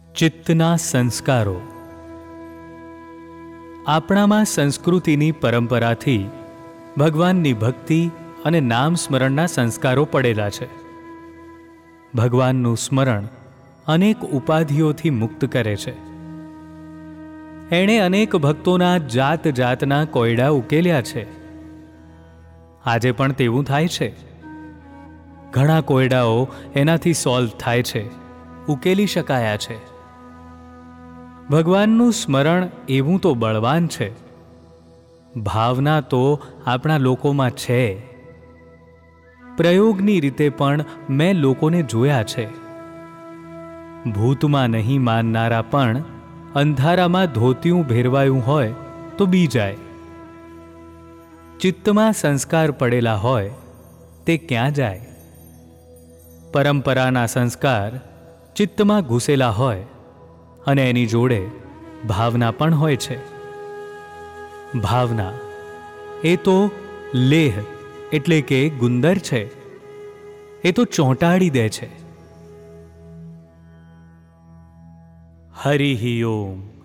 ચિત્તના સંસ્કારો. આપણામાં સંસ્કૃતિની પરંપરાથી ભગવાનની ભક્તિ અને નામ સ્મરણના સંસ્કારો પડેલા છે. ભગવાનનું સ્મરણ અનેક ઉપાધિઓથી મુક્ત કરે છે. એણે અનેક ભક્તોના જાત જાતના કોયડા ઉકેલ્યા છે. આજે પણ તેવું થાય છે. ઘણા કોયડાઓ એનાથી સોલ્વ થાય છે, ઉકેલી શકાયા છે. ભગવાનનું સ્મરણ એવું તો બળવાન છે. ભાવના તો આપણા લોકોમાં છે. પ્રયોગની રીતે પણ મેં લોકોને જોયા છે. ભૂતમાં નહીં માનનારા પણ અંધારામાં ધોતિયું ભેરવાયું હોય તો બી જાય. ચિત્તમાં સંસ્કાર પડેલા હોય તે ક્યાં જાય? પરંપરાના સંસ્કાર ચિત્તમાં ઘૂસેલા હોય અને એની જોડે ભાવના પણ હોય છે. ભાવના એ તો લેહ એટલે કે ગુંદર છે. એ તો ચોંટાડી દે છે. હરિ ઓમ.